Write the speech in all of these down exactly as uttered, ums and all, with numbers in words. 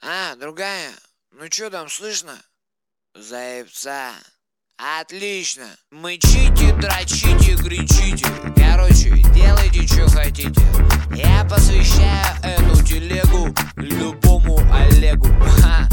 А, другая? Ну чё там слышно? Заебца. Отлично. Мычите, дрочите, кричите. Короче, делайте, что хотите. Я посвящаю эту телегу любому Олегу. Ха.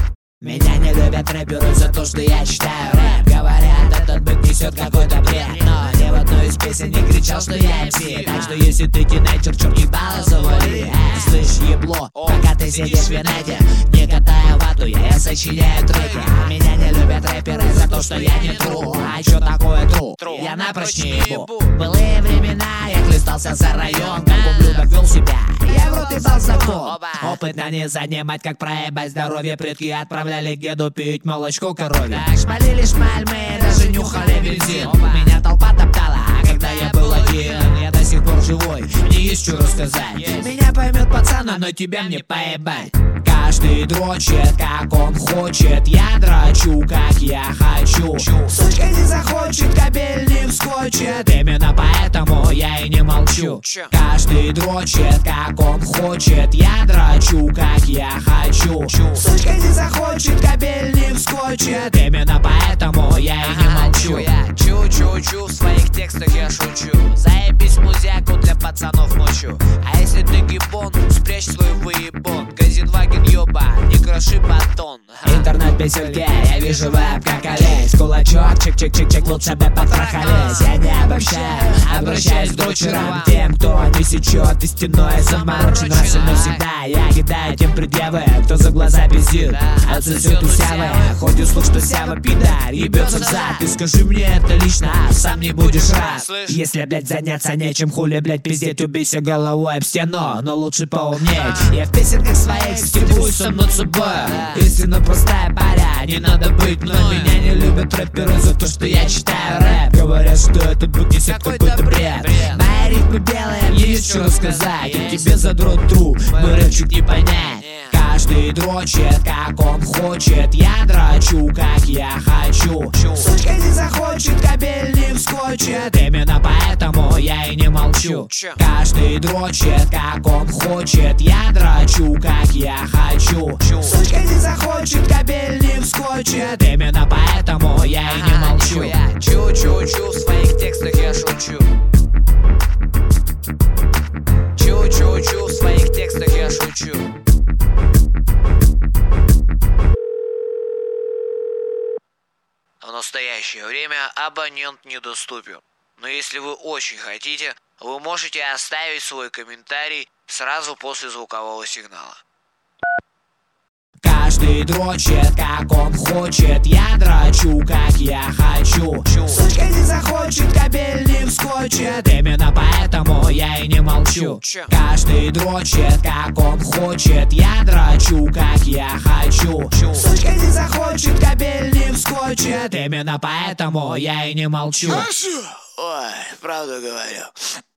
Меня не любят рэперы за то, что я читаю рэп. Говорят, этот бык несет какой-то бред, но ни в одной из песен не кричал, что я эм си. Так что если ты тинейджер, черт ебало завали. Эй, слышь, ебло, пока ты сидишь в инете, не катая вату, я, я сочиняю треки. Меня не любят рэперы за то, что я не тру. А чё такое тру? Я напрочь не ебу. Былые времена, я хлестался за район, как ублюдок вел себя, я в рот ебал закон. Опытно не занимать, как проебать здоровье. Предки отправляли к деду пить молочко коровье. Так шпалили шмаль, мы даже нюхали бензин. Меня толпа топтала, а когда я был один, я до сих пор живой, мне есть что рассказать. Меня поймет пацан, но тебя мне поебать. Каждый дрочит, как он хочет, я дрочу, как я хочу. Сучка не захочет, кабель не вскочит, именно поэтому я и не молчу. Каждый дрочит, как он хочет, я дрочу, как я хочу. Сучка не захочет, кабель не вскочит, именно поэтому я и не молчу. Я чу-чу-чу, в своих текстах я шучу. Заебись музяку для пацанов мочу. А если ты гибон, спрячь свой выебон. Газенваген ёба, не кроши батон. Интернет-песенки, я вижу веб как олень. Кулачок, чик-чик-чик-чик, лучше бы потрахались. Я не обобщаю, обращаюсь к дрочерам, тем, кто не сечет истинное заморочен. Раз и навсегда я кидаю тем предъявы, кто за глаза пиздит, отсосет у сявы. Ходит слух, что сява пидар ебется в зад. Ты скажи мне это лично, сам не будешь рад. Если, блять, заняться нечем, хули, блять, пиздеть, убейся головой об стену, но лучше поумнеть. Я в песенках своих стебусь сам над собой. Истинно простая паря, не надо быть мной. Меня не любят рэперы за то, что я читаю рэп. Говорят, что этот бык несет какой-то бред. Мои ритмы белые, мне есть что рассказать. Я тебе задрот тру, мой рэпчик не понять. Каждый дрочит, как он хочет, я дрочу, как я хочу. Сучка не захочет, кабель не вскочит, именно поэтому я и не молчу. Каждый дрочит, как он хочет, я дрочу, как я хочу. Сучка не захочет, кабель не вскочит, именно поэтому я и не молчу. Я чу-чу-чу, в своих текстах я шучу. Чу-чу-чу, в своих текстах я шучу. В настоящее время абонент недоступен. Но если вы очень хотите, вы можете оставить свой комментарий сразу после звукового сигнала. Каждый дрочит, как он хочет, я дрочу, как я хочу. Сучка не захочет, кабель не вскочит, именно поэтому я и не молчу. Каждый дрочит, как он хочет, я дрочу, как я хочу. Сучка не захочет, кабель не вскочит, именно поэтому я и не молчу. Ой, правду говорю.